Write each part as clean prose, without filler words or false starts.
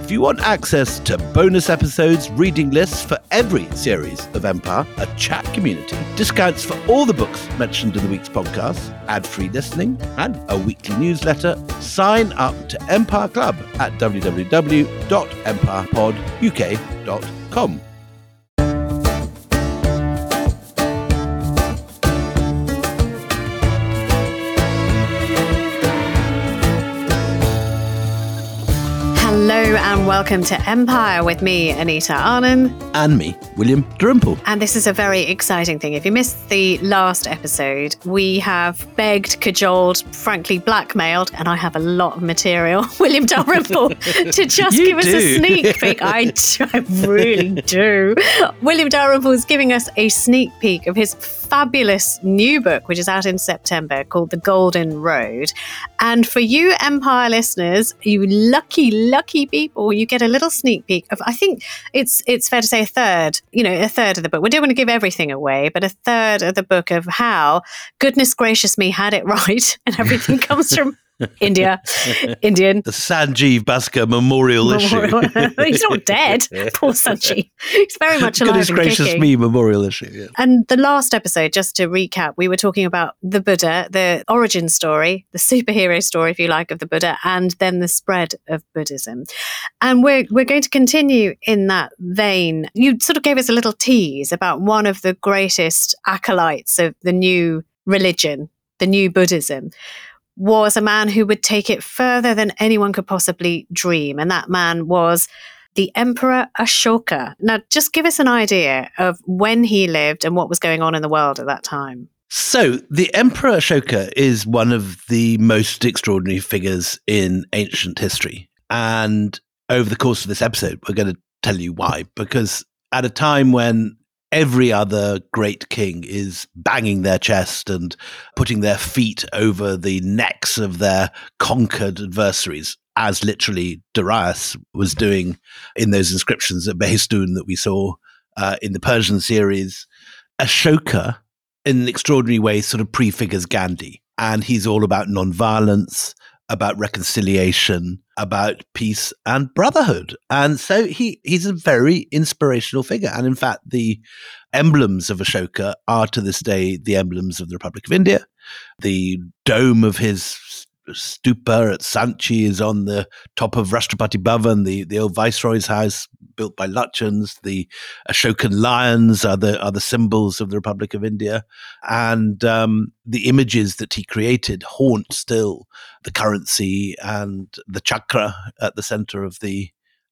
If you want access to bonus episodes, reading lists for every series of Empire, a chat community, discounts for all the books mentioned in the week's podcast, ad-free listening, and a weekly newsletter, sign up to Empire Club at www.empirepoduk.com. Hello and welcome to Empire with me, Anita Arnon. And me, William Dalrymple. And this is a very exciting thing. If you missed the last episode, we have begged, cajoled, frankly blackmailed, and I have a lot of material, William Dalrymple, to just give us a sneak peek. I really do. William Dalrymple is giving us a sneak peek of his fabulous new book, which is out in September, called The Golden Road. And for you Empire listeners, you lucky people, you get a little sneak peek of, I think it's fair to say a third of the book. We don't want to give everything away, but a third of the book of how, goodness gracious me, had it right, and everything comes from Indian. The Sanjeev Bhaskar Memorial Issue. He's not dead, poor Sanjeev. He's very much alive. Goodness gracious kicking. me, Memorial Issue. Yeah. And the last episode, just to recap, we were talking about the Buddha, the origin story, the superhero story, if you like, of the Buddha, and then the spread of Buddhism. And we're going to continue in that vein. You sort of gave us a little tease about one of the greatest acolytes of the new religion, the new Buddhism, was a man who would take it further than anyone could possibly dream. And that man was the Emperor Ashoka. Now, just give us an idea of when he lived and what was going on in the world at that time. So, the Emperor Ashoka is one of the most extraordinary figures in ancient history. And over the course of this episode, we're going to tell you why. Because at a time when every other great king is banging their chest and putting their feet over the necks of their conquered adversaries, as literally Darius was doing in those inscriptions at Behistun that we saw in the Persian series. Ashoka, in an extraordinary way, sort of prefigures Gandhi. And he's all about nonviolence, about reconciliation, about peace and brotherhood. And so he's a very inspirational figure. And in fact, the emblems of Ashoka are to this day the emblems of the Republic of India. The dome of his stupa at Sanchi is on the top of Rashtrapati Bhavan, the old Viceroy's house built by Lutyens. The Ashokan lions are the symbols of the Republic of India. And the images that he created haunt still the currency, and the chakra at the center of the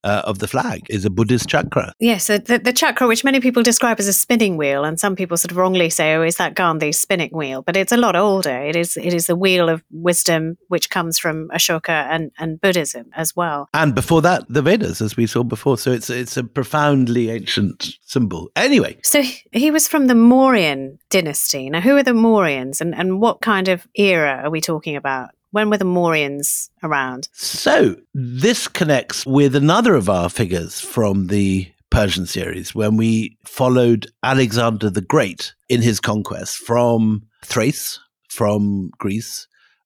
flag is a Buddhist chakra. Yes, so the chakra, which many people describe as a spinning wheel, and some people sort of wrongly say, oh, is that Gandhi's spinning wheel? But it's a lot older. It is the wheel of wisdom, which comes from Ashoka and Buddhism as well. And before that, the Vedas, as we saw before. So it's a profoundly ancient symbol. Anyway. So he was from the Mauryan dynasty. Now, who are the Mauryans, and what kind of era are we talking about? When were the Mauryans around? So this connects with another of our figures from the Persian series, when we followed Alexander the Great in his conquest from Thrace, from Greece,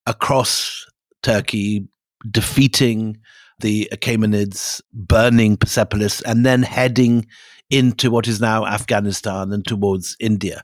across Turkey, defeating the Achaemenids, burning Persepolis, and then heading into what is now Afghanistan and towards India.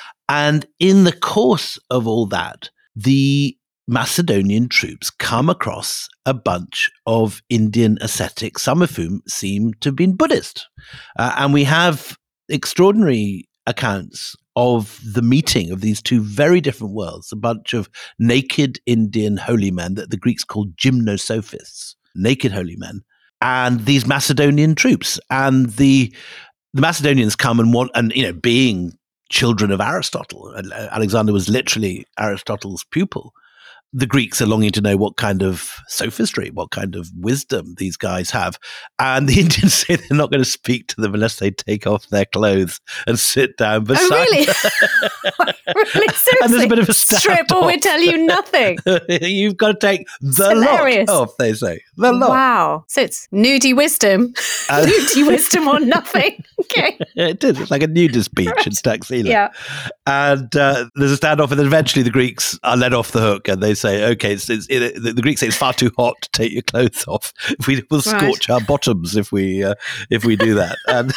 And in the course of all that, the Macedonian troops come across a bunch of Indian ascetics, some of whom seem to have been Buddhist. And we have extraordinary accounts of the meeting of these two very different worlds, a bunch of naked Indian holy men that the Greeks called gymnosophists, naked holy men, and these Macedonian troops. And the Macedonians come and being children of Aristotle, Alexander was literally Aristotle's pupil. The Greeks are longing to know what kind of sophistry, what kind of wisdom these guys have. And the Indians say they're not going to speak to them unless they take off their clothes and sit down beside them. Really? Really? Seriously? And there's a bit of a standoff. Strip or we tell you nothing. You've got to take the lot off, they say. The lot. Wow. So it's nudie wisdom. Nudie wisdom or nothing. Okay. It is. It's like a nudist beach in Taxila. Yeah. And there's a standoff, and then eventually the Greeks are let off the hook, and they say, okay, the Greeks say it's far too hot to take your clothes off. We'll scorch our bottoms if we do that. And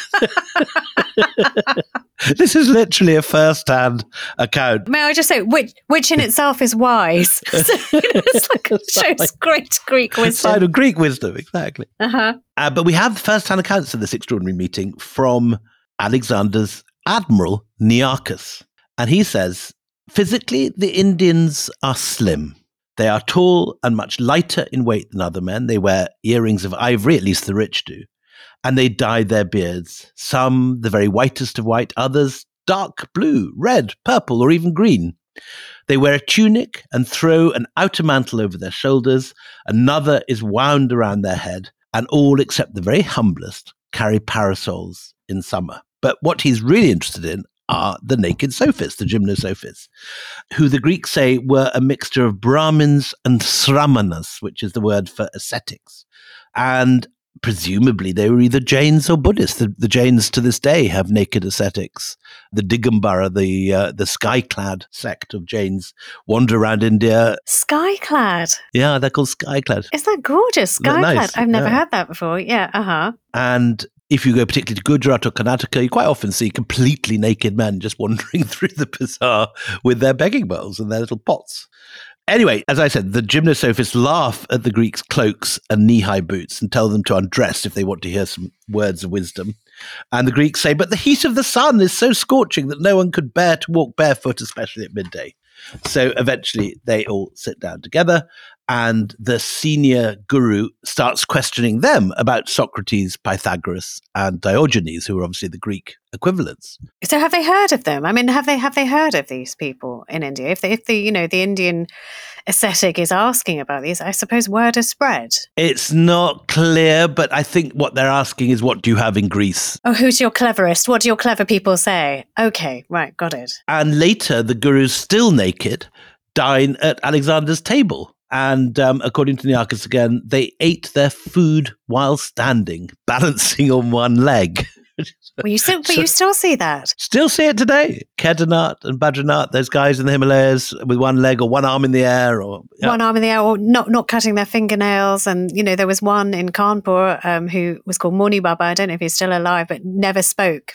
this is literally a first-hand account. May I just say, which in itself is wise. So, it's like it shows great Greek wisdom. Side of Greek wisdom, exactly. Uh-huh. But we have first-hand accounts of this extraordinary meeting from Alexander's admiral, Nearchus. And he says, physically, the Indians are slim. They are tall and much lighter in weight than other men. They wear earrings of ivory, at least the rich do. And they dye their beards, some the very whitest of white, others dark blue, red, purple, or even green. They wear a tunic and throw an outer mantle over their shoulders. Another is wound around their head, and all except the very humblest carry parasols in summer. But what he's really interested in are the naked sophists, the gymnosophists, who the Greeks say were a mixture of Brahmins and Sramanas, which is the word for ascetics. And presumably they were either Jains or Buddhists. The Jains to this day have naked ascetics. The Digambara, the sky-clad sect of Jains, wander around India. Sky-clad? Yeah, they're called sky-clad. Is that gorgeous? Sky-clad? Nice. I've never heard that before. Yeah, uh-huh. And if you go particularly to Gujarat or Karnataka, you quite often see completely naked men just wandering through the bazaar with their begging bowls and their little pots. Anyway, as I said, the gymnosophists laugh at the Greeks' cloaks and knee-high boots and tell them to undress if they want to hear some words of wisdom. And the Greeks say, but the heat of the sun is so scorching that no one could bear to walk barefoot, especially at midday. So eventually they all sit down together, and the senior guru starts questioning them about Socrates, Pythagoras, and Diogenes, who are obviously the Greek equivalents. So have they heard of them? I mean, have they heard of these people in India? If the Indian ascetic is asking about these, I suppose word has spread. It's not clear, but I think what they're asking is, what do you have in Greece? Oh, who's your cleverest? What do your clever people say? Okay, right, got it. And later, the gurus, still naked, dine at Alexander's table. And according to Nearchus again, they ate their food while standing, balancing on one leg. Well, you still see that. Still see it today. Kedarnath and Badrinath, those guys in the Himalayas with one leg or one arm in the air, or one arm in the air, or not cutting their fingernails. And there was one in Kanpur who was called Moni Baba. I don't know if he's still alive, but never spoke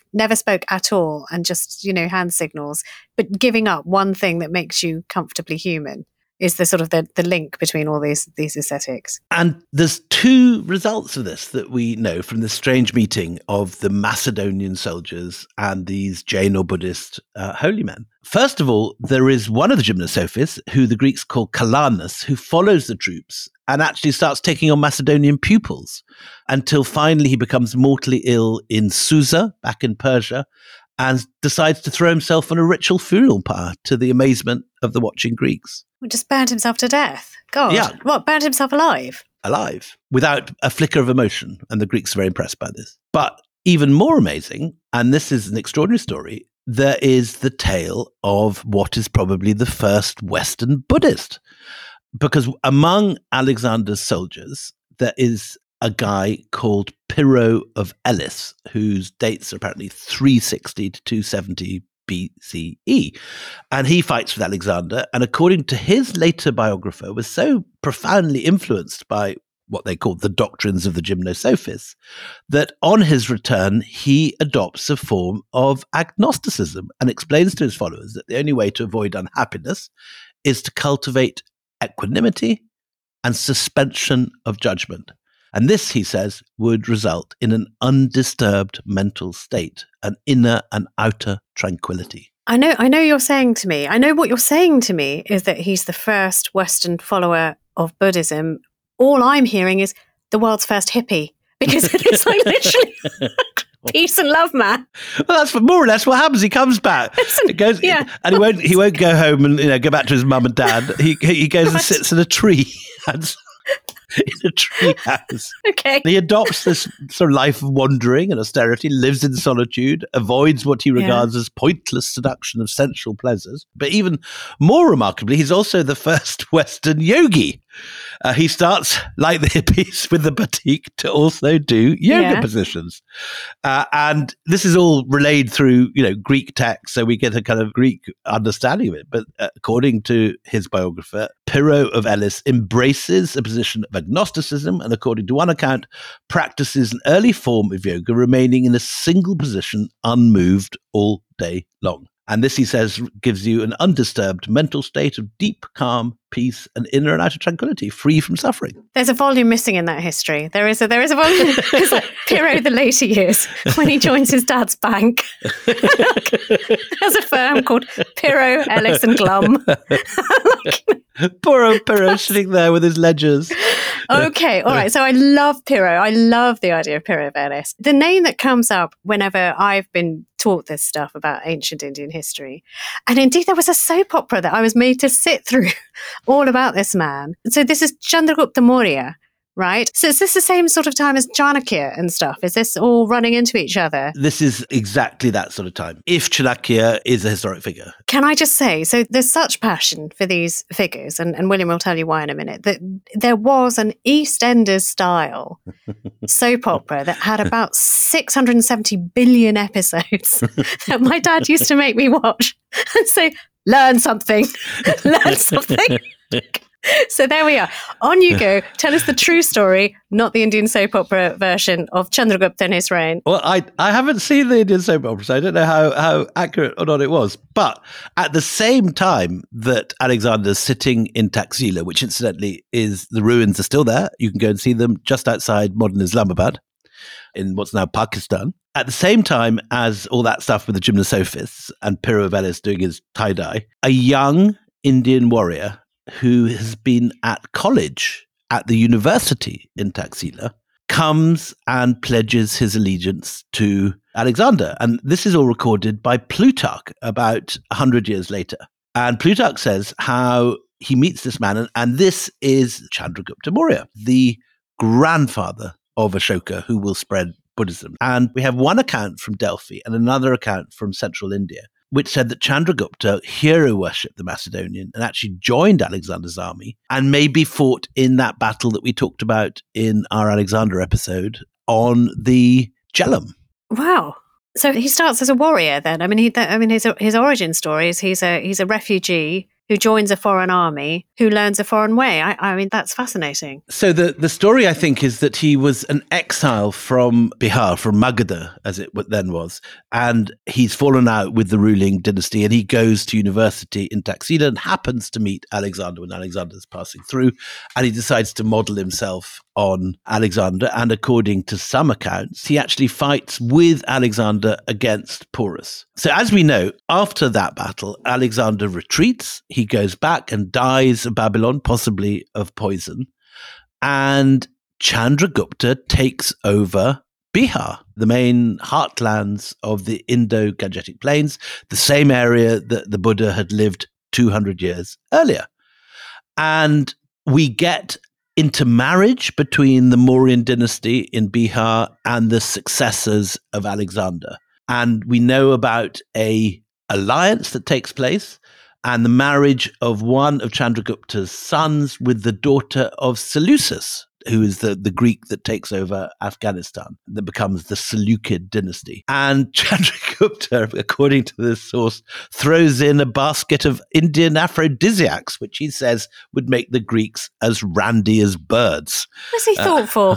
at all, and just hand signals. But giving up one thing that makes you comfortably human is the sort of the link between all these ascetics. And there's two results of this that we know from the strange meeting of the Macedonian soldiers and these Jain or Buddhist holy men. First of all, there is one of the gymnosophists, who the Greeks call Calanus, who follows the troops and actually starts taking on Macedonian pupils until finally he becomes mortally ill in Susa, back in Persia, and decides to throw himself on a ritual funeral pyre to the amazement of the watching Greeks. Well, just burned himself to death. God. Yeah. What, burned himself alive? Alive, without a flicker of emotion. And the Greeks are very impressed by this. But even more amazing, and this is an extraordinary story, there is the tale of what is probably the first Western Buddhist. Because among Alexander's soldiers, there is a guy called Pyrrho of Elis, whose dates are apparently 360 to 270 BCE. And he fights with Alexander, and according to his later biographer, was so profoundly influenced by what they called the doctrines of the gymnosophists, that on his return, he adopts a form of agnosticism and explains to his followers that the only way to avoid unhappiness is to cultivate equanimity and suspension of judgment. And this, he says, would result in an undisturbed mental state, an inner and outer tranquility. I know what you're saying to me is that he's the first Western follower of Buddhism. All I'm hearing is the world's first hippie, because it's like literally peace and love, man. Well, that's more or less what happens. He comes back, and he won't go home and go back to his mum and dad. He goes and sits in a tree and in a tree house. Okay. He adopts this sort of life of wandering and austerity, lives in solitude, avoids what he regards as pointless seduction of sensual pleasures. But even more remarkably, he's also the first Western yogi. He starts, like the hippies, with the batik to also do yoga positions. And this is all relayed through, Greek text, so we get a kind of Greek understanding of it. But according to his biographer, Pyrrho of Elis embraces a position of agnosticism and, according to one account, practices an early form of yoga, remaining in a single position unmoved all day long. And this, he says, gives you an undisturbed mental state of deep calm, peace, and inner and outer tranquility, free from suffering. There's a volume missing in that history. There is a volume. It's like Pyrrho the later years, when he joins his dad's bank. There's a firm called Pyrrho, Ellis and Glum. Poor old Pyrrho sitting there with his ledgers. Okay, all right. So I love Pyrrho. I love the idea of Pyrrho of Elis. The name that comes up whenever I've been taught this stuff about ancient Indian history. And indeed, there was a soap opera that I was made to sit through all about this man. So this is Chandragupta Maurya, right? So is this the same sort of time as Chanakya and stuff? Is this all running into each other? This is exactly that sort of time, if Chanakya is a historic figure. Can I just say, so there's such passion for these figures, and William will tell you why in a minute, that there was an EastEnders style soap opera that had about 670 billion episodes that my dad used to make me watch and say, learn something, learn something. So there we are. On you go. Tell us the true story, not the Indian soap opera version of Chandragupta and his reign. Well, I haven't seen the Indian soap opera, so I don't know how accurate or not it was. But at the same time that Alexander's sitting in Taxila, which incidentally is, the ruins are still there. You can go and see them just outside modern Islamabad in what's now Pakistan. At the same time as all that stuff with the gymnosophists and Pyrrho of Elis doing his tie-dye, a young Indian warrior who has been at college at the university in Taxila comes and pledges his allegiance to Alexander. And this is all recorded by Plutarch about 100 years later. And Plutarch says how he meets this man, and this is Chandragupta Maurya, the grandfather of Ashoka, who will spread Buddhism. And we have one account from Delphi and another account from central India, which said that Chandragupta hero worshipped the Macedonian and actually joined Alexander's army and maybe fought in that battle that we talked about in our Alexander episode on the Jhelum. Wow. So he starts as a warrior then. I mean, his origin story is he's a refugee who joins a foreign army, who learns a foreign way. I mean, that's fascinating. So the story, I think, is that he was an exile from Bihar, from Magadha, as it then was, and he's fallen out with the ruling dynasty, and he goes to university in Taxila and happens to meet Alexander when Alexander's passing through, and he decides to model himself on Alexander, and according to some accounts, he actually fights with Alexander against Porus. So as we know, after that battle, Alexander retreats. He goes back and dies of Babylon, possibly of poison. And Chandragupta takes over Bihar, the main heartlands of the Indo-Gangetic Plains, the same area that the Buddha had lived 200 years earlier. And we get intermarriage between the Mauryan dynasty in Bihar and the successors of Alexander. And we know about an alliance that takes place and the marriage of one of Chandragupta's sons with the daughter of Seleucus, who is the Greek that takes over Afghanistan, that becomes the Seleucid dynasty. And Chandragupta, according to this source, throws in a basket of Indian aphrodisiacs, which he says would make the Greeks as randy as birds. Was he thoughtful?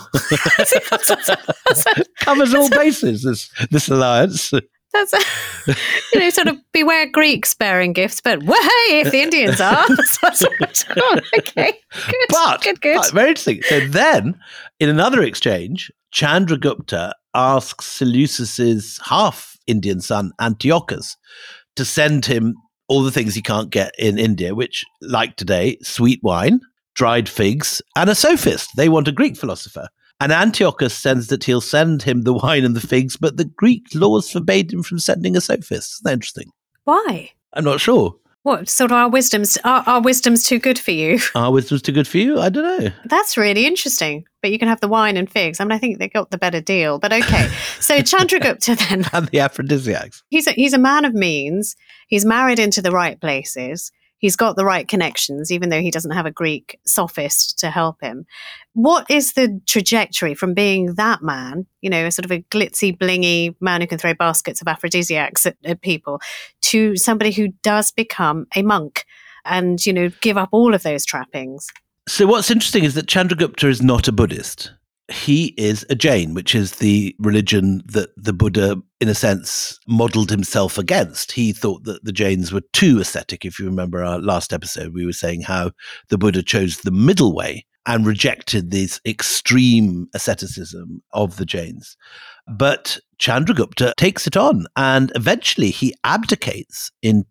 Covers all bases, this alliance. That's sort of beware Greeks bearing gifts, but hey, if the Indians are, okay, good. But very interesting. So then, in another exchange, Chandragupta asks Seleucus's half Indian son Antiochus to send him all the things he can't get in India, which, like today, sweet wine, dried figs, and a sophist. They want a Greek philosopher. And Antiochus sends that he'll send him the wine and the figs, but the Greek laws forbade him from sending a sophist. Isn't that interesting? Why? I'm not sure. What, sort of our wisdom's too good for you? Our wisdom's too good for you? I don't know. That's really interesting. But you can have the wine and figs. I mean, I think they got the better deal, but okay. So Chandragupta then. And the aphrodisiacs. He's a man of means. He's married into the right places. He's got the right connections, even though he doesn't have a Greek sophist to help him. What is the trajectory from being that man, a sort of a glitzy, blingy man who can throw baskets of aphrodisiacs at people, to somebody who does become a monk, and, give up all of those trappings. So what's interesting is that Chandragupta is not a Buddhist. He is a Jain, which is the religion that the Buddha, in a sense, modeled himself against. He thought that the Jains were too ascetic. If you remember our last episode, we were saying how the Buddha chose the middle way and rejected this extreme asceticism of the Jains. But Chandragupta takes it on, and eventually he abdicates in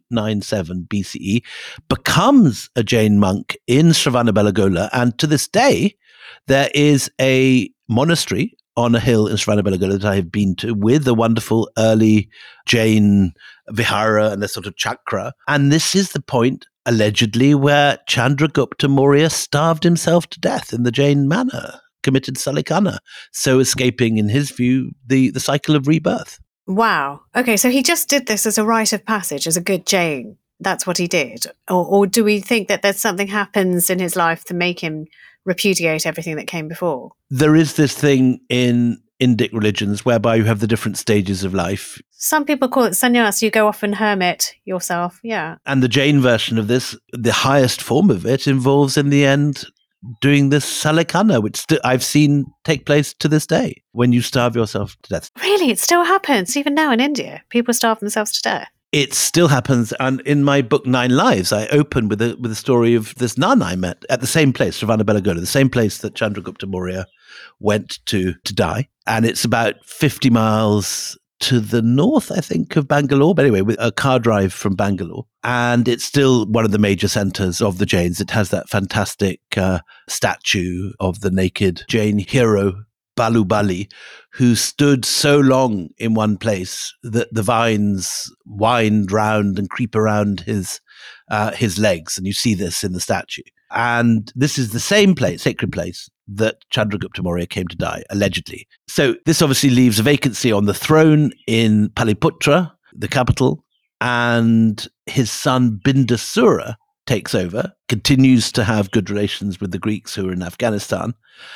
297 BCE, becomes a Jain monk in Shravanabelagola, and to this day, there is a monastery on a hill in Shravanabelagola that I have been to with a wonderful early Jain vihara and a sort of chakra. And this is the point, allegedly, where Chandragupta Maurya starved himself to death in the Jain manner, committed Salikana, so escaping, in his view, the cycle of rebirth. Wow. Okay, so he just did this as a rite of passage, as a good Jain. That's what he did. Or do we think that there's something happens in his life to make him repudiate everything that came before? There is this thing in Indic religions whereby you have the different stages of life. Some people call it sannyas. You go off and hermit yourself. Yeah. And the Jain version of this, the highest form of it, involves in the end doing this salikana, which I've seen take place to this day, when you starve yourself to death. Really? It still happens, even now in India? People starve themselves to death? It still happens. And in my book, 9 Lives, I open with a story of this nun I met at the same place, Shravanabelagola, the same place that Chandragupta Maurya went to die. And it's about 50 miles to the north, I think, of Bangalore. But anyway, with a car drive from Bangalore. And it's still one of the major centers of the Jains. It has that fantastic statue of the naked Jain hero, Balubali, who stood so long in one place that the vines wind round and creep around his legs. And you see this in the statue. And this is the same place, sacred place, that Chandragupta Maurya came to die, allegedly. So this obviously leaves a vacancy on the throne in Paliputra, the capital, and his son Bindusara takes over, continues to have good relations with the Greeks who are in Afghanistan.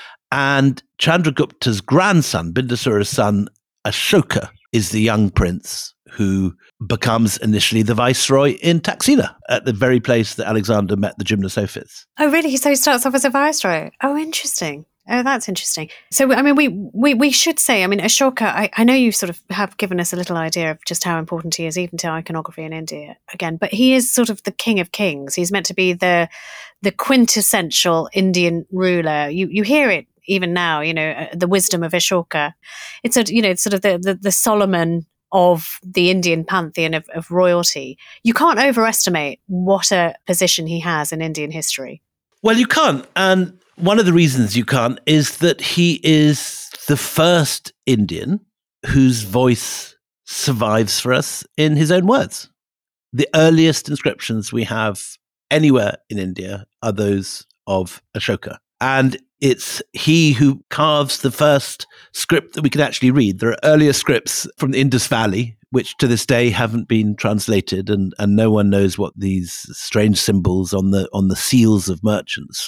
And Chandragupta's grandson, Bindusara's son, Ashoka, is the young prince who becomes initially the viceroy in Taxila, at the very place that Alexander met the Gymnosophists. Oh, really? So he starts off as a viceroy. Oh, interesting. Oh, that's interesting. So, I mean, we should say, I mean, Ashoka, I know you sort of have given us a little idea of just how important he is, even to iconography in India again, but he is sort of the king of kings. He's meant to be the quintessential Indian ruler. You hear it even now, the wisdom of Ashoka. It's sort of the Solomon of the Indian pantheon of royalty. You can't overestimate what a position he has in Indian history. Well, you can't. And one of the reasons you can't is that he is the first Indian whose voice survives for us in his own words. The earliest inscriptions we have anywhere in India are those of Ashoka. And it's he who carves the first script that we can actually read. There are earlier scripts from the Indus Valley, which to this day haven't been translated, and no one knows what these strange symbols on the seals of merchants,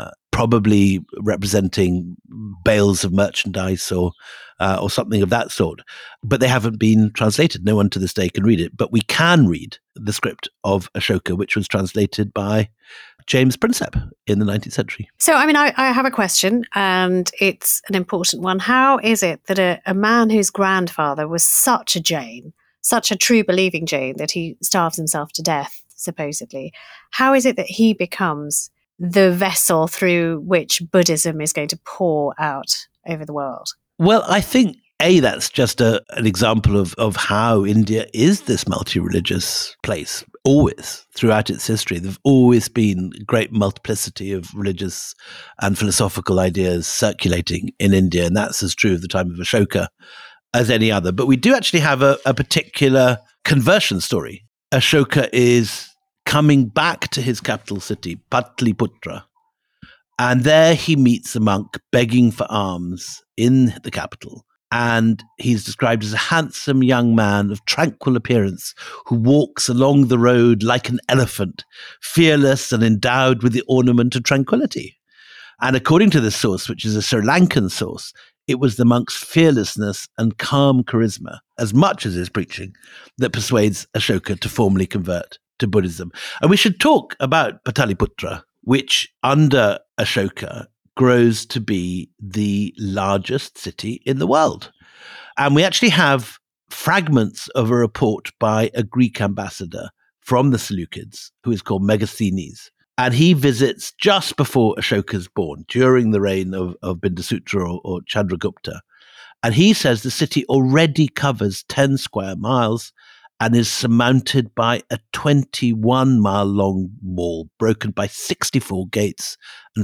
probably representing bales of merchandise or something of that sort. But they haven't been translated. No one to this day can read it. But we can read the script of Ashoka, which was translated by James Prinsep in the 19th century. So, I mean, I have a question, and it's an important one. How is it that a man whose grandfather was such a Jain, such a true believing Jain, that he starves himself to death, supposedly, how is it that he becomes the vessel through which Buddhism is going to pour out over the world? Well, I think, that's just an example of how India is this multi-religious place. Always, throughout its history, there've always been great multiplicity of religious and philosophical ideas circulating in India, and that's as true of the time of Ashoka as any other. But we do actually have a particular conversion story. Ashoka is coming back to his capital city, Patliputra, and there he meets a monk begging for alms in the capital. And he's described as a handsome young man of tranquil appearance who walks along the road like an elephant, fearless and endowed with the ornament of tranquility. And according to this source, which is a Sri Lankan source, it was the monk's fearlessness and calm charisma, as much as his preaching, that persuades Ashoka to formally convert to Buddhism. And we should talk about Pataliputra, which under Ashoka grows to be the largest city in the world. And we actually have fragments of a report by a Greek ambassador from the Seleucids, who is called Megasthenes. And he visits just before Ashoka's born, during the reign of Bindasutra or Chandragupta. And he says the city already covers 10 square miles and is surmounted by a 21-mile-long wall, broken by 64 gates and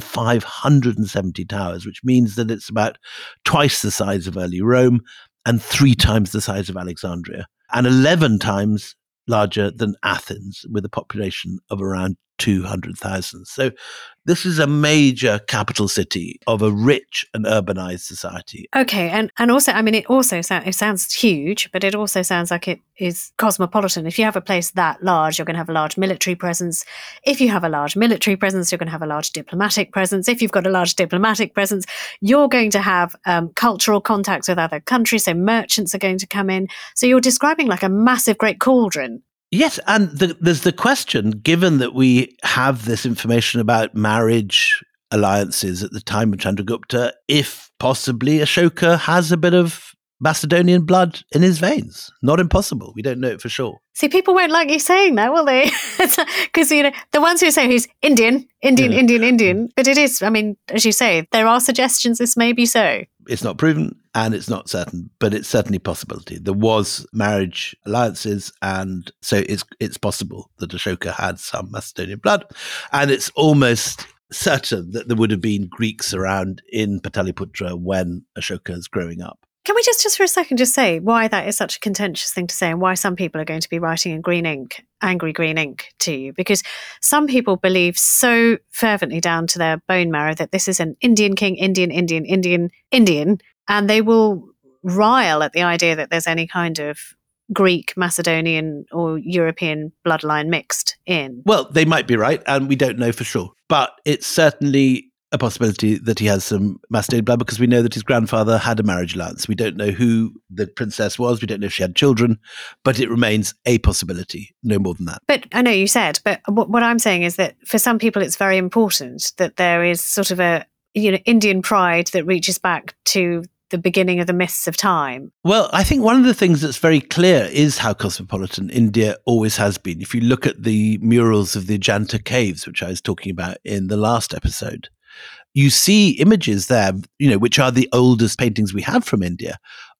570 towers, which means that it's about twice the size of early Rome and 3 times the size of Alexandria, and 11 times larger than Athens, with a population of around 200,000. So this is a major capital city of a rich and urbanized society. Okay, and also, I mean, it sounds huge, but it also sounds like it is cosmopolitan. If you have a place that large, you're going to have a large military presence. If you have a large military presence, you're going to have a large diplomatic presence. If you've got a large diplomatic presence, you're going to have cultural contacts with other countries, so merchants are going to come in. So you're describing like a massive, great cauldron. Yes, and there's the question, given that we have this information about marriage alliances at the time of Chandragupta, if possibly Ashoka has a bit of Macedonian blood in his veins. Not impossible. We don't know it for sure. See, people won't like you saying that, will they? Because, the ones who say he's Indian. But it is, I mean, as you say, there are suggestions this may be so. It's not proven and it's not certain, but it's certainly a possibility. There was marriage alliances, and so it's possible that Ashoka had some Macedonian blood, and it's almost certain that there would have been Greeks around in Pataliputra when Ashoka is growing up. Can we just for a second just say why that is such a contentious thing to say, and why some people are going to be writing in green ink, angry green ink to you? Because some people believe so fervently down to their bone marrow that this is an Indian king, Indian, and they will rile at the idea that there's any kind of Greek, Macedonian or European bloodline mixed in. Well, they might be right, and we don't know for sure. But it's certainly a possibility that he has some Macedonian blood, because we know that his grandfather had a marriage alliance. We don't know who the princess was. We don't know if she had children, but it remains a possibility, no more than that. But I know you said, but what I'm saying is that for some people, it's very important that there is sort of a, Indian pride that reaches back to the beginning of the mists of time. Well, I think one of the things that's very clear is how cosmopolitan India always has been. If you look at the murals of the Ajanta caves, which I was talking about in the last episode, you see images there, which are the oldest paintings we have from India,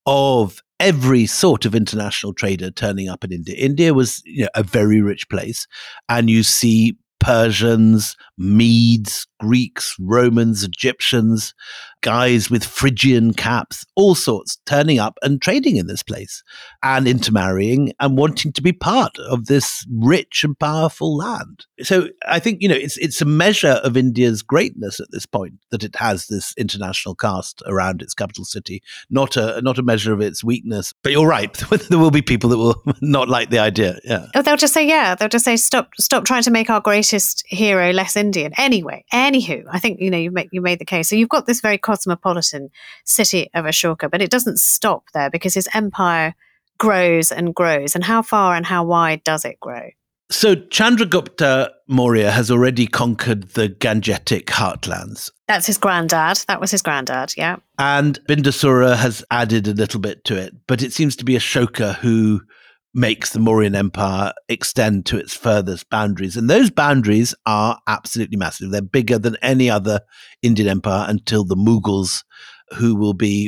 of every sort of international trader turning up in India. India was a very rich place, and you see Persians, Medes, Greeks, Romans, Egyptians, guys with Phrygian caps, all sorts turning up and trading in this place and intermarrying and wanting to be part of this rich and powerful land. So I think, it's a measure of India's greatness at this point that it has this international cast around its capital city, not a measure of its weakness. But you're right, there will be people that will not like the idea. Yeah. Oh, they'll just say, stop trying to make our greatest hero less Indian. Anywho, I think, you made the case. So you've got this very cosmopolitan city of Ashoka, but it doesn't stop there, because his empire grows and grows. And how far and how wide does it grow? So Chandragupta Maurya has already conquered the Gangetic heartlands. That's his granddad. That was his granddad, yeah. And Bindusara has added a little bit to it, but it seems to be Ashoka who makes the Mauryan Empire extend to its furthest boundaries. And those boundaries are absolutely massive. They're bigger than any other Indian empire until the Mughals, who will be,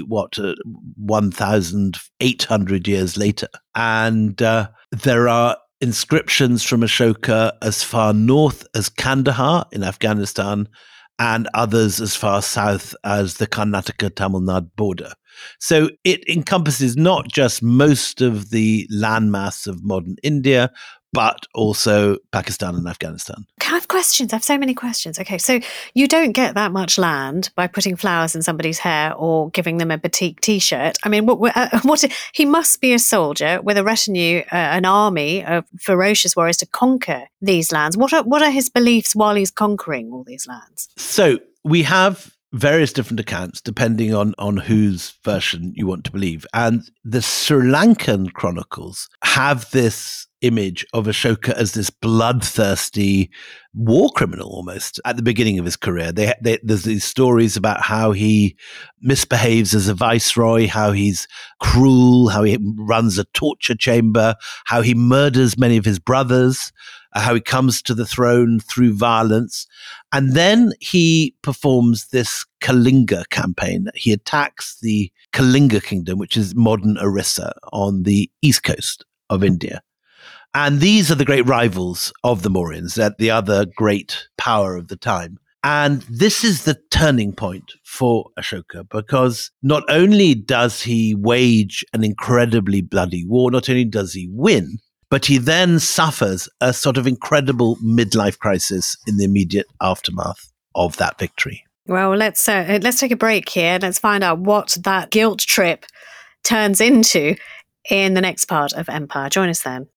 1,800 years later. And there are inscriptions from Ashoka as far north as Kandahar in Afghanistan, and others as far south as the Karnataka-Tamil Nadu border. So it encompasses not just most of the landmass of modern India, but also Pakistan and Afghanistan. I have questions. I have so many questions. Okay, so you don't get that much land by putting flowers in somebody's hair or giving them a batik T-shirt. I mean, he must be a soldier with a retinue, an army of ferocious warriors to conquer these lands. What are his beliefs while he's conquering all these lands? So we have various different accounts depending on whose version you want to believe. And the Sri Lankan chronicles have this image of Ashoka as this bloodthirsty war criminal almost at the beginning of his career. There's these stories about how he misbehaves as a viceroy, how he's cruel, how he runs a torture chamber, how he murders many of his brothers, how he comes to the throne through violence. And then he performs this Kalinga campaign. He attacks the Kalinga kingdom, which is modern Orissa on the east coast of India. And these are the great rivals of the Mauryans, the other great power of the time. And this is the turning point for Ashoka, because not only does he wage an incredibly bloody war, not only does he win, but he then suffers a sort of incredible midlife crisis in the immediate aftermath of that victory. Well, let's take a break here. Let's find out what that guilt trip turns into in the next part of Empire. Join us then.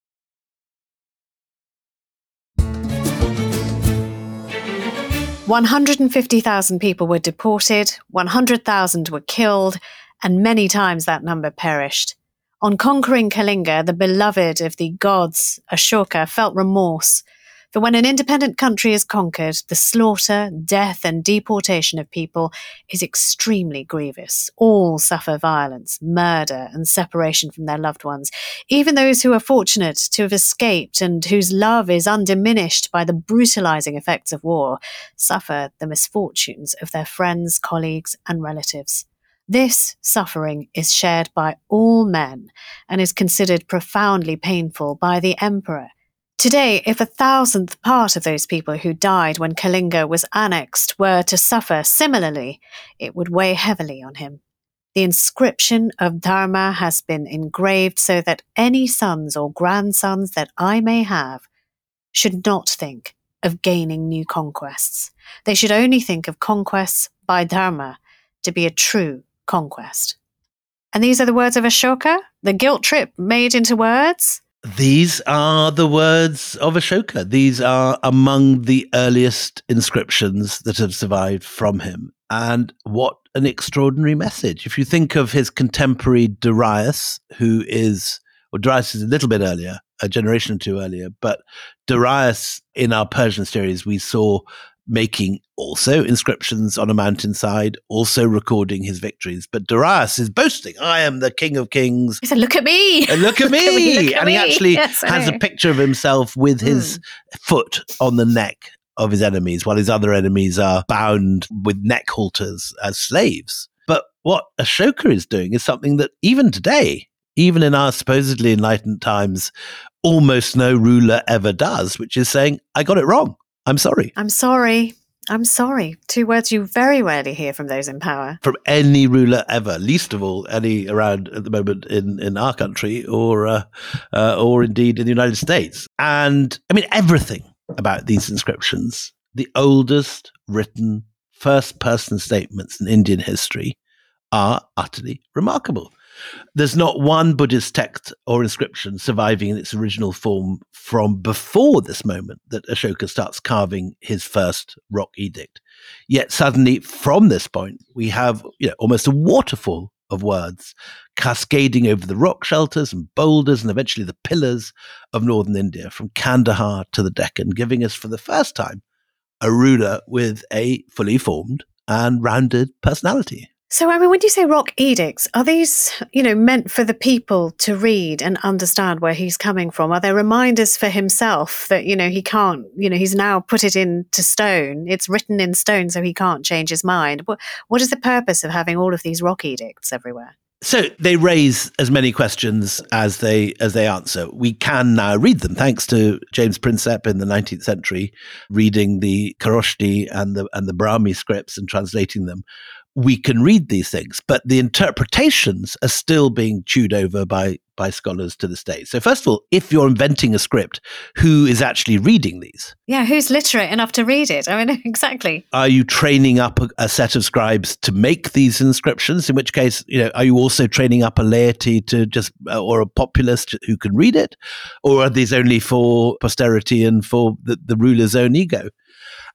"150,000 people were deported, 100,000 were killed, and many times that number perished. On conquering Kalinga, the beloved of the gods, Ashoka, felt remorse. For when an independent country is conquered, the slaughter, death, and deportation of people is extremely grievous. All suffer violence, murder, and separation from their loved ones. Even those who are fortunate to have escaped and whose love is undiminished by the brutalizing effects of war suffer the misfortunes of their friends, colleagues, and relatives. This suffering is shared by all men and is considered profoundly painful by the emperor. Today, if 1,000th part of those people who died when Kalinga was annexed were to suffer similarly, it would weigh heavily on him. The inscription of Dharma has been engraved so that any sons or grandsons that I may have should not think of gaining new conquests. They should only think of conquests by Dharma to be a true conquest." And these are the words of Ashoka? The guilt trip made into words? These are the words of Ashoka. These are among the earliest inscriptions that have survived from him. And what an extraordinary message. If you think of his contemporary Darius, Darius is a little bit earlier, a generation or two earlier, but Darius in our Persian series, we saw making also inscriptions on a mountainside, also recording his victories. But Darius is boasting, "I am the king of kings." He said, "Look at me. Look at me. Look at and me." he actually Yes, has a picture of himself with his foot on the neck of his enemies, while his other enemies are bound with neck halters as slaves. But what Ashoka is doing is something that even today, even in our supposedly enlightened times, almost no ruler ever does, which is saying, "I got it wrong. I'm sorry. I'm sorry. I'm sorry." Two words you very rarely hear from those in power. From any ruler ever, least of all any around at the moment in our country or indeed in the United States. And I mean, everything about these inscriptions, the oldest written first-person statements in Indian history, are utterly remarkable. There's not one Buddhist text or inscription surviving in its original form from before this moment that Ashoka starts carving his first rock edict. Yet suddenly, from this point, we have almost a waterfall of words cascading over the rock shelters and boulders and eventually the pillars of northern India, from Kandahar to the Deccan, giving us for the first time a ruler with a fully formed and rounded personality. So, I mean, when you say rock edicts, are these, meant for the people to read and understand where he's coming from? Are there reminders for himself that, he can't, he's now put it into stone. It's written in stone, so he can't change his mind. What is the purpose of having all of these rock edicts everywhere? So they raise as many questions as they answer. We can now read them, thanks to James Prinsep in the 19th century, reading the Kharoshthi and the Brahmi scripts and translating them. We can read these things, but the interpretations are still being chewed over by scholars to this day. So first of all, if you're inventing a script, who is actually reading these? Yeah, who's literate enough to read it? I mean, exactly. Are you training up a set of scribes to make these inscriptions? In which case, are you also training up a laity or a populace who can read it? Or are these only for posterity and for the ruler's own ego?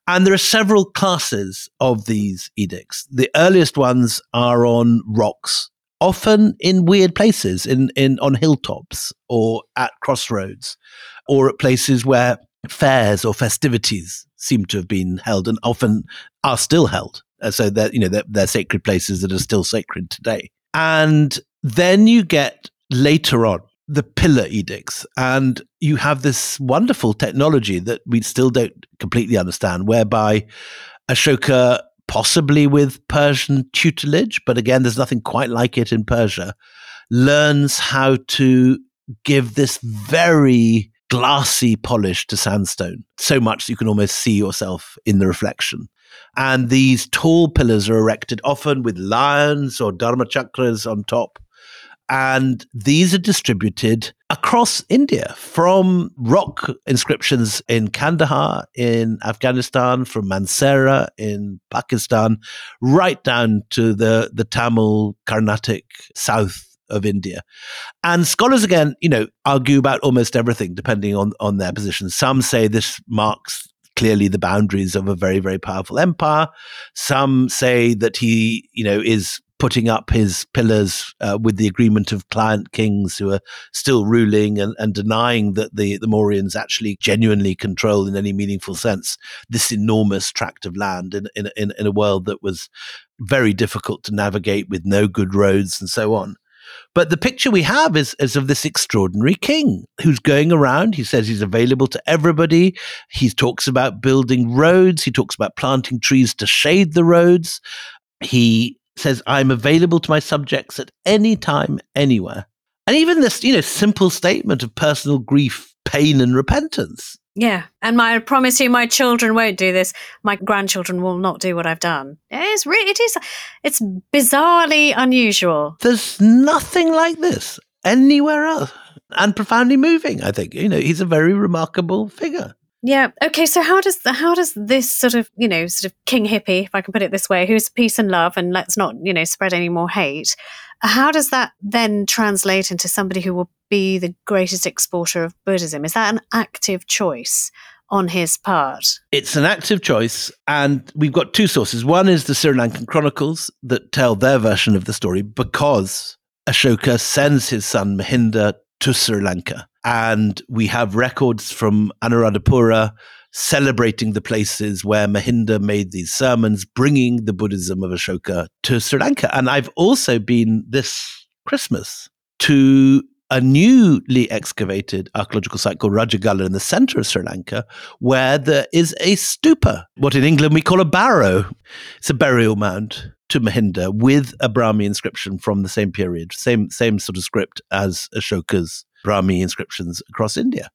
And there are several classes of these edicts. The earliest ones are on rocks, often in weird places, on hilltops or at crossroads, or at places where fairs or festivities seem to have been held and often are still held. So they're sacred places that are still sacred today. And then you get later on the pillar edicts, and you have this wonderful technology that we still don't completely understand, whereby Ashoka, possibly with Persian tutelage, but again, there's nothing quite like it in Persia, learns how to give this very glassy polish to sandstone, so much that you can almost see yourself in the reflection. And these tall pillars are erected often with lions or dharma chakras on top. And these are distributed across India, from rock inscriptions in Kandahar in Afghanistan, from Mansehra in Pakistan, right down to the Tamil Carnatic south of India. And scholars, again, argue about almost everything depending on their position. Some say this marks clearly the boundaries of a very, very powerful empire. Some say that he, is putting up his pillars with the agreement of client kings who are still ruling, and denying that the Mauryans actually genuinely control in any meaningful sense this enormous tract of land in a world that was very difficult to navigate, with no good roads and so on. But the picture we have is of this extraordinary king who's going around. He says he's available to everybody. He talks about building roads. He talks about planting trees to shade the roads. He says, I'm available to my subjects at any time, anywhere. And even this, simple statement of personal grief, pain, and repentance. Yeah. And I promise you, my children won't do this. My grandchildren will not do what I've done. It's bizarrely unusual. There's nothing like this anywhere else. And profoundly moving, I think. He's a very remarkable figure. Yeah. Okay. So how does this sort of king hippie, if I can put it this way, who's peace and love, and let's not, spread any more hate, how does that then translate into somebody who will be the greatest exporter of Buddhism? Is that an active choice on his part? It's an active choice. And we've got two sources. One is the Sri Lankan chronicles that tell their version of the story, because Ashoka sends his son Mahinda to Sri Lanka. And we have records from Anuradhapura celebrating the places where Mahinda made these sermons, bringing the Buddhism of Ashoka to Sri Lanka. And I've also been this Christmas to a newly excavated archaeological site called Rajagala in the center of Sri Lanka, where there is a stupa, what in England we call a barrow. It's a burial mound to Mahinda with a Brahmi inscription from the same period, same sort of script as Ashoka's Brahmi inscriptions across India.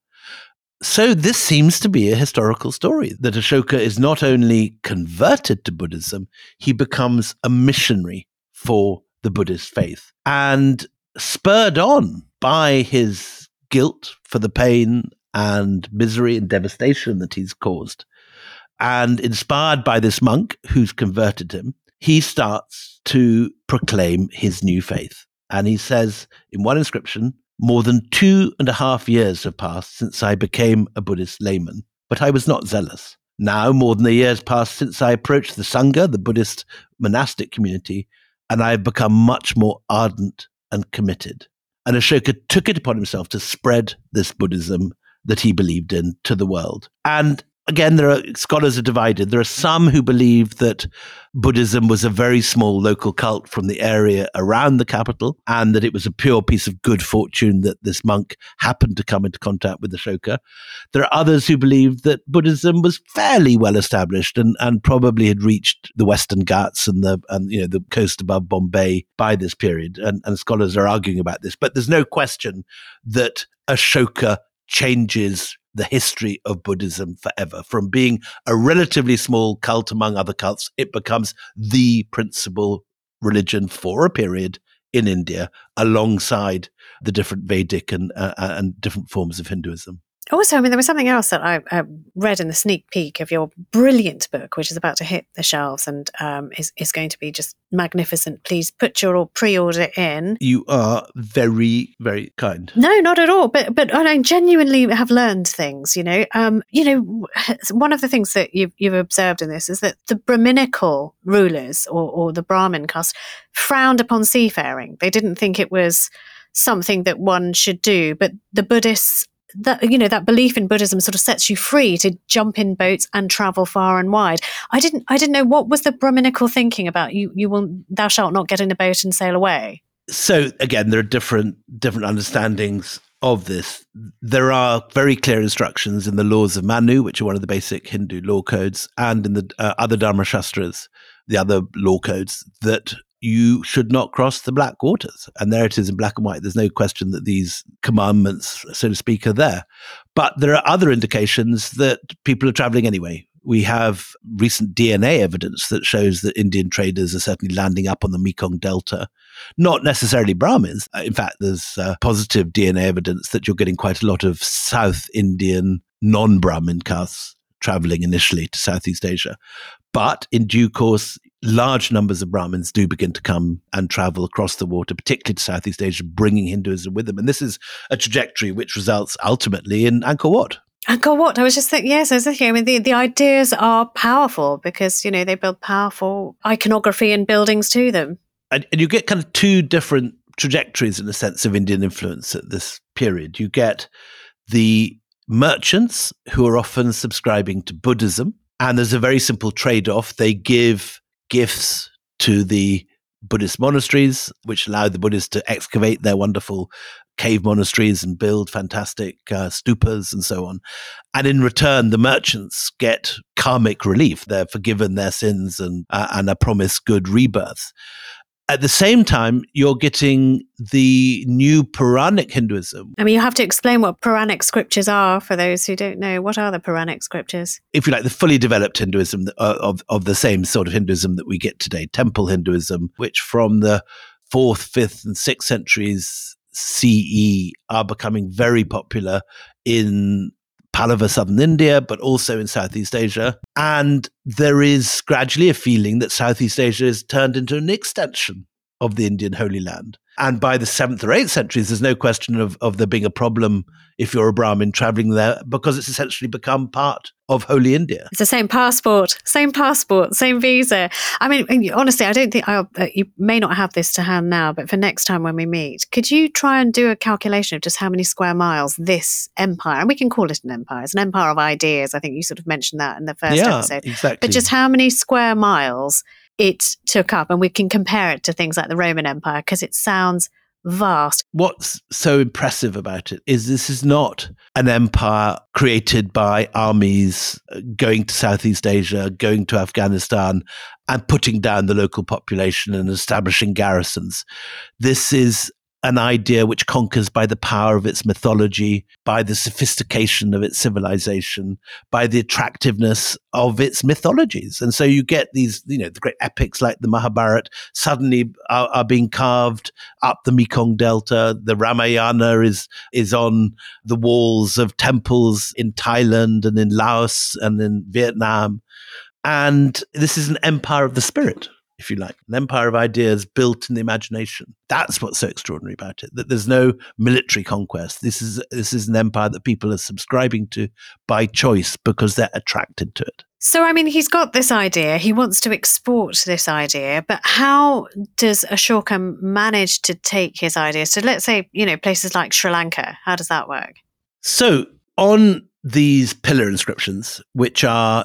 So this seems to be a historical story, that Ashoka is not only converted to Buddhism, he becomes a missionary for the Buddhist faith. And spurred on by his guilt for the pain and misery and devastation that he's caused, and inspired by this monk who's converted him, he starts to proclaim his new faith. And he says in one inscription, more than 2.5 years have passed since I became a Buddhist layman, but I was not zealous. Now more than a year has passed since I approached the Sangha, the Buddhist monastic community, and I have become much more ardent and committed. And Ashoka took it upon himself to spread this Buddhism that he believed in to the world. And again, scholars are divided. There are some who believe that Buddhism was a very small local cult from the area around the capital, and that it was a pure piece of good fortune that this monk happened to come into contact with Ashoka. There are others who believe that Buddhism was fairly well established and probably had reached the Western Ghats and the coast above Bombay by this period. And scholars are arguing about this. But there's no question that Ashoka changes the history of Buddhism forever. From being a relatively small cult among other cults, it becomes the principal religion for a period in India, alongside the different Vedic and different forms of Hinduism. Also, I mean, there was something else that I read in the sneak peek of your brilliant book, which is about to hit the shelves and is going to be just magnificent. Please put your pre-order in. You are very, very kind. No, not at all. But I genuinely have learned things. One of the things that you've observed in this is that the Brahminical rulers or the Brahmin caste frowned upon seafaring. They didn't think it was something that one should do. But the Buddhists, that belief in Buddhism sort of sets you free to jump in boats and travel far and wide. I didn't know, what was the Brahminical thinking about thou shalt not get in a boat and sail away. So again, there are different understandings of this. There are very clear instructions in the laws of Manu, which are one of the basic Hindu law codes, and in the other Dharma Shastras, the other law codes, that you should not cross the black waters. And there it is in black and white. There's no question that these commandments, so to speak, are there. But there are other indications that people are traveling anyway. We have recent DNA evidence that shows that Indian traders are certainly landing up on the Mekong Delta. Not necessarily Brahmins. In fact, there's positive DNA evidence that you're getting quite a lot of South Indian non-Brahmin castes traveling initially to Southeast Asia. But in due course, large numbers of Brahmins do begin to come and travel across the water, particularly to Southeast Asia, bringing Hinduism with them. And this is a trajectory which results ultimately in Angkor Wat. Angkor Wat, I was just thinking, yes, I was thinking, I mean, the ideas are powerful because, they build powerful iconography and buildings to them. And you get kind of two different trajectories in the sense of Indian influence at this period. You get the merchants who are often subscribing to Buddhism, and there's a very simple trade-off. They give gifts to the Buddhist monasteries, which allow the Buddhists to excavate their wonderful cave monasteries and build fantastic stupas and so on. And in return, the merchants get karmic relief. They're forgiven their sins and are promised good rebirths. At the same time, you're getting the new Puranic Hinduism. I mean, you have to explain what Puranic scriptures are for those who don't know. What are the Puranic scriptures? If you like, the fully developed Hinduism of the same sort of Hinduism that we get today, Temple Hinduism, which from the 4th, 5th, and 6th centuries CE are becoming very popular in Pallava, southern India, but also in Southeast Asia. And there is gradually a feeling that Southeast Asia is turned into an extension of the Indian Holy Land. And by the 7th or 8th centuries, there's no question of there being a problem if you're a Brahmin traveling there, because it's essentially become part of Holy India. It's the same passport, same visa. I mean, honestly, I don't think you may not have this to hand now, but for next time when we meet, could you try and do a calculation of just how many square miles this empire, and we can call it an empire, it's an empire of ideas. I think you sort of mentioned that in the first episode. Exactly. But just how many square miles it took up, and we can compare it to things like the Roman Empire, because it sounds vast. What's so impressive about it is this is not an empire created by armies going to Southeast Asia, going to Afghanistan, and putting down the local population and establishing garrisons. This is an idea which conquers by the power of its mythology, by the sophistication of its civilization, by the attractiveness of its mythologies. And so you get these, the great epics like the Mahabharata suddenly are being carved up the Mekong Delta. The Ramayana is on the walls of temples in Thailand and in Laos and in Vietnam. And this is an empire of the spirit, if you like, an empire of ideas built in the imagination. That's what's so extraordinary about it, that there's no military conquest. This is an empire that people are subscribing to by choice because they're attracted to it. So, I mean, he's got this idea. He wants to export this idea. But how does Ashoka manage to take his idea? So let's say, places like Sri Lanka. How does that work? So on these pillar inscriptions, which are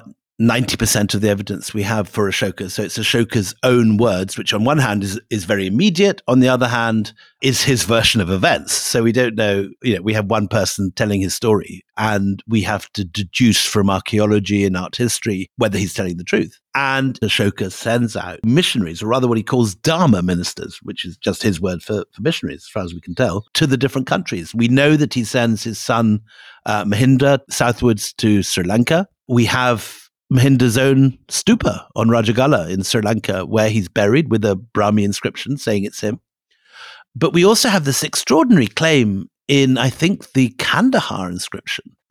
90% of the evidence we have for Ashoka. So it's Ashoka's own words, which on one hand is very immediate. On the other hand, is his version of events. So we don't know, we have one person telling his story and we have to deduce from archaeology and art history whether he's telling the truth. And Ashoka sends out missionaries, or rather what he calls Dharma ministers, which is just his word for missionaries, as far as we can tell, to the different countries. We know that he sends his son Mahinda southwards to Sri Lanka. We have Mahinda's own stupa on Rajagala in Sri Lanka, where he's buried with a Brahmi inscription saying it's him. But we also have this extraordinary claim in, I think, the Kandahar inscription,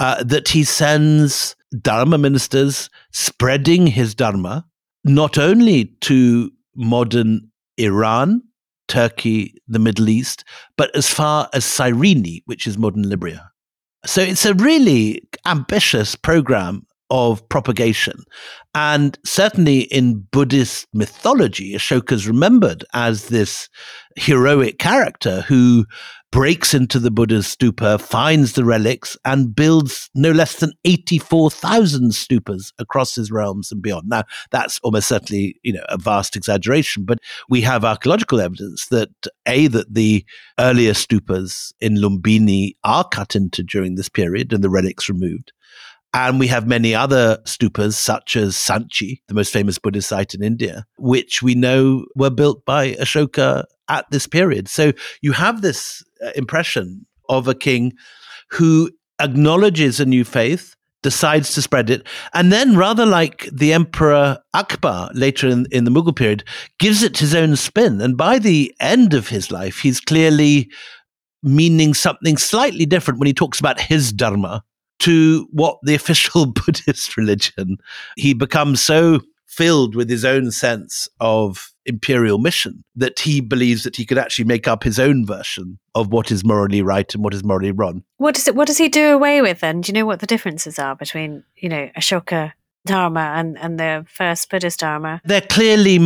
that he sends Dharma ministers spreading his Dharma not only to modern Iran, Turkey, the Middle East, but as far as Cyrene, which is modern Libya. So it's a really ambitious program of propagation. And certainly in Buddhist mythology, Ashoka's remembered as this heroic character who breaks into the Buddha's stupa, finds the relics, and builds no less than 84,000 stupas across his realms and beyond. Now, that's almost certainly, a vast exaggeration, but we have archaeological evidence that the earlier stupas in Lumbini are cut into during this period and the relics removed. And we have many other stupas, such as Sanchi, the most famous Buddhist site in India, which we know were built by Ashoka at this period. So you have this impression of a king who acknowledges a new faith, decides to spread it, and then, rather like the Emperor Akbar later in the Mughal period, gives it his own spin. And by the end of his life, he's clearly meaning something slightly different when he talks about his dharma to what the official Buddhist religion. He becomes so filled with his own sense of imperial mission that he believes that he could actually make up his own version of what is morally right and what is morally wrong. What does he do away with then? Do you know what the differences are between, Ashoka Dharma and the first Buddhist Dharma? They're clearly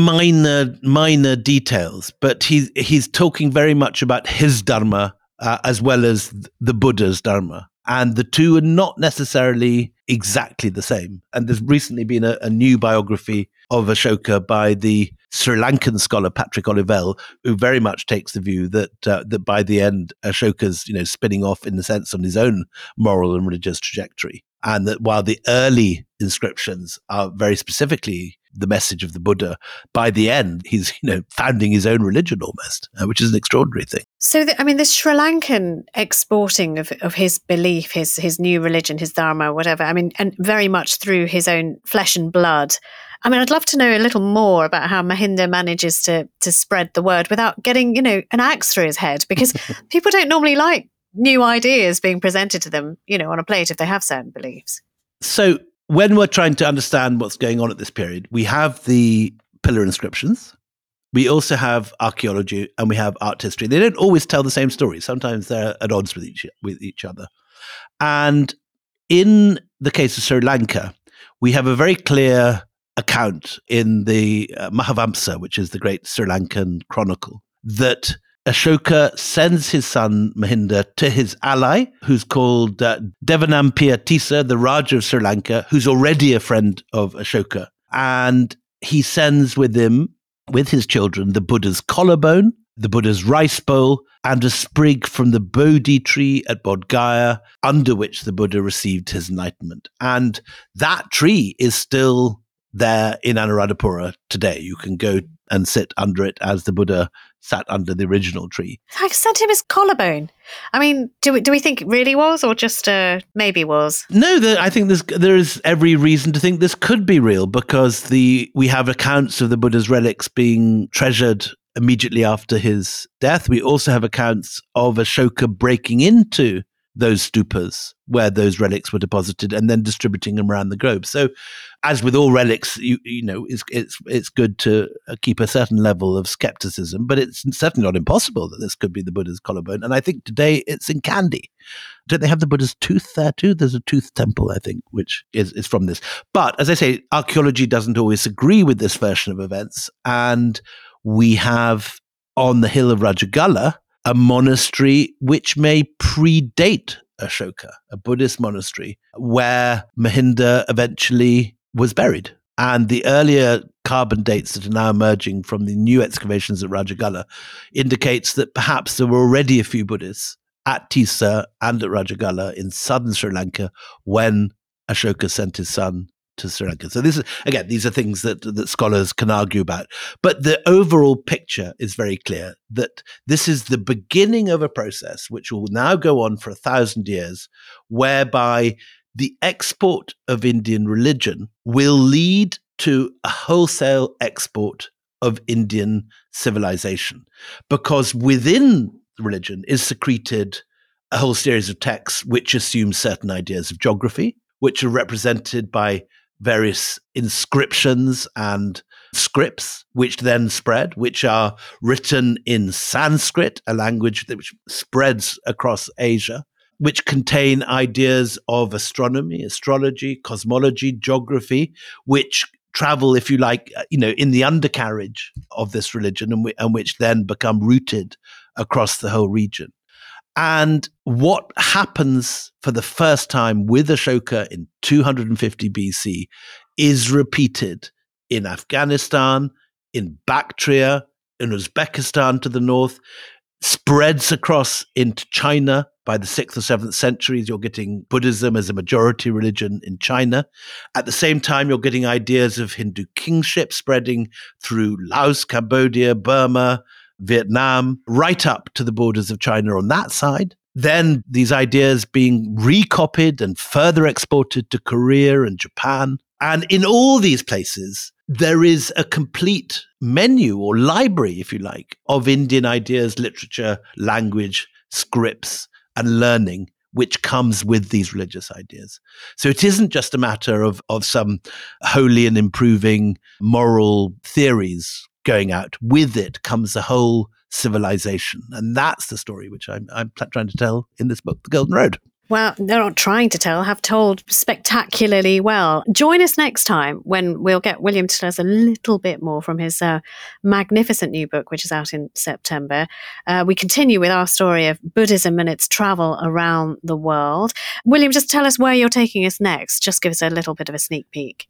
minor details, but he's talking very much about his Dharma as well as the Buddha's Dharma. And the two are not necessarily exactly the same. And there's recently been a new biography of Ashoka by the Sri Lankan scholar Patrick Olivelle, who very much takes the view that by the end, Ashoka's spinning off in a sense on his own moral and religious trajectory. And that while the early inscriptions are very specifically the message of the Buddha, by the end, he's founding his own religion almost, which is an extraordinary thing. So, the Sri Lankan exporting of his belief, his new religion, his dharma, whatever, and very much through his own flesh and blood. I'd love to know a little more about how Mahinda manages to spread the word without getting, an axe through his head, because people don't normally like new ideas being presented to them, on a plate if they have certain beliefs. So when we're trying to understand what's going on at this period, we have the pillar inscriptions. We also have archaeology and we have art history. They don't always tell the same story. Sometimes they're at odds with each other. And in the case of Sri Lanka, we have a very clear account in the Mahavamsa, which is the great Sri Lankan chronicle, that Ashoka sends his son Mahinda to his ally, who's called Devanampiya Tissa, the Raja of Sri Lanka, who's already a friend of Ashoka. And he sends with him, with his children, the Buddha's collarbone, the Buddha's rice bowl, and a sprig from the Bodhi tree at Bodh Gaya, under which the Buddha received his enlightenment. And that tree is still there in Anuradhapura today. You can go and sit under it as the Buddha sat under the original tree. I sent him his collarbone. Do we think it really was, or just maybe was? No, I think there is every reason to think this could be real, because we have accounts of the Buddha's relics being treasured immediately after his death. We also have accounts of Ashoka breaking into those stupas where those relics were deposited and then distributing them around the globe. So, as with all relics, it's good to keep a certain level of skepticism, but it's certainly not impossible that this could be the Buddha's collarbone. And I think today it's in Kandy. Don't they have the Buddha's tooth there too? There's a tooth temple, I think, which is from this. But as I say, archaeology doesn't always agree with this version of events. And we have on the hill of Rajagala a monastery which may predate Ashoka, a Buddhist monastery, where Mahinda eventually was buried. And the earlier carbon dates that are now emerging from the new excavations at Rajagala indicates that perhaps there were already a few Buddhists at Tissa and at Rajagala in southern Sri Lanka when Ashoka sent his son to Sri Lanka. So these are things that scholars can argue about. But the overall picture is very clear that this is the beginning of a process which will now go on for 1,000 years, whereby the export of Indian religion will lead to a wholesale export of Indian civilization, because within religion is secreted a whole series of texts which assume certain ideas of geography, which are represented by various inscriptions and scripts, which then spread, which are written in Sanskrit, a language which spreads across Asia, which contain ideas of astronomy, astrology, cosmology, geography, which travel, if you like, in the undercarriage of this religion and which then become rooted across the whole region. And what happens for the first time with Ashoka in 250 BC is repeated in Afghanistan, in Bactria, in Uzbekistan to the north, spreads across into China. By the 6th or 7th centuries, you're getting Buddhism as a majority religion in China. At the same time, you're getting ideas of Hindu kingship spreading through Laos, Cambodia, Burma, Vietnam, right up to the borders of China on that side. Then these ideas being recopied and further exported to Korea and Japan. And in all these places, there is a complete menu or library, if you like, of Indian ideas, literature, language, scripts, and learning, which comes with these religious ideas. So it isn't just a matter of some holy and improving moral theories going out. With it comes a whole civilization. And that's the story which I'm trying to tell in this book, The Golden Road. Well, they're not trying to tell, have told spectacularly well. Join us next time when we'll get William to tell us a little bit more from his magnificent new book, which is out in September. We continue with our story of Buddhism and its travel around the world. William, just tell us where you're taking us next. Just give us a little bit of a sneak peek.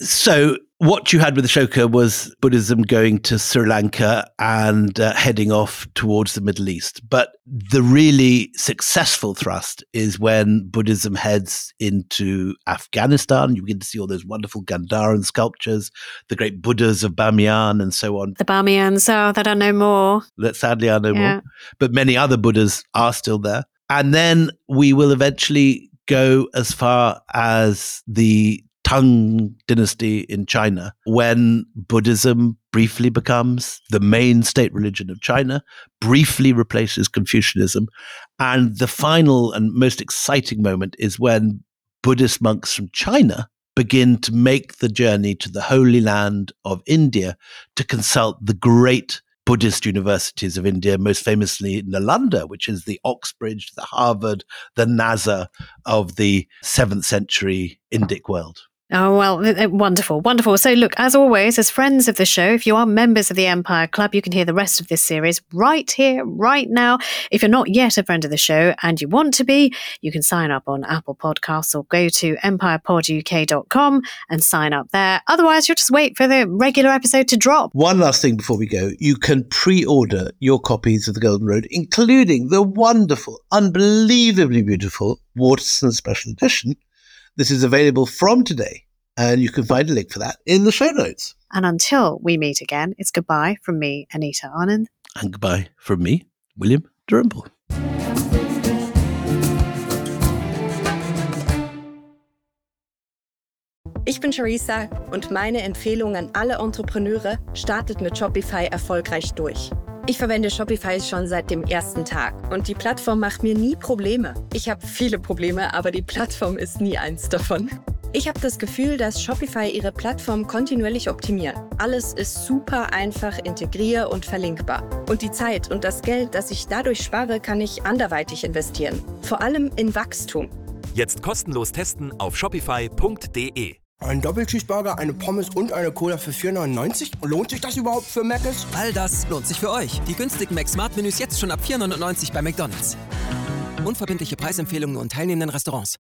So what you had with Ashoka was Buddhism going to Sri Lanka and heading off towards the Middle East. But the really successful thrust is when Buddhism heads into Afghanistan. You begin to see all those wonderful Gandharan sculptures, the great Buddhas of Bamiyan and so on. The Bamiyans that are no more. That sadly are no more. But many other Buddhas are still there. And then we will eventually go as far as the Tang dynasty in China, when Buddhism briefly becomes the main state religion of China, briefly replaces Confucianism. And the final and most exciting moment is when Buddhist monks from China begin to make the journey to the Holy Land of India to consult the great Buddhist universities of India, most famously Nalanda, which is the Oxbridge, the Harvard, the NASA of the 7th century Indic world. Oh, well, wonderful, wonderful. So look, as always, as friends of the show, if you are members of the Empire Club, you can hear the rest of this series right here, right now. If you're not yet a friend of the show and you want to be, you can sign up on Apple Podcasts or go to empirepoduk.com and sign up there. Otherwise, you'll just wait for the regular episode to drop. One last thing before we go. You can pre-order your copies of The Golden Road, including the wonderful, unbelievably beautiful Waterston Special Edition. This is available from today, and you can find a link for that in the show notes. And until we meet again, it's goodbye from me, Anita Anand. And goodbye from me, William Dalrymple. Ich bin Charissa und meine Empfehlung an alle Entrepreneure: startet mit Shopify erfolgreich durch. Ich verwende Shopify schon seit dem ersten Tag und die Plattform macht mir nie Probleme. Ich habe viele Probleme, aber die Plattform ist nie eins davon. Ich habe das Gefühl, dass Shopify ihre Plattform kontinuierlich optimiert. Alles ist super einfach integrier- und verlinkbar. Und die Zeit und das Geld, das ich dadurch spare, kann ich anderweitig investieren. Vor allem in Wachstum. Jetzt kostenlos testen auf shopify.de. Ein Doppelcheeseburger, eine Pommes und eine Cola für 4,99? Lohnt sich das überhaupt für Mc's? All das lohnt sich für euch. Die günstigen Mac-Smart-Menüs jetzt schon ab 4,99 bei McDonald's. Unverbindliche Preisempfehlungen und teilnehmenden Restaurants.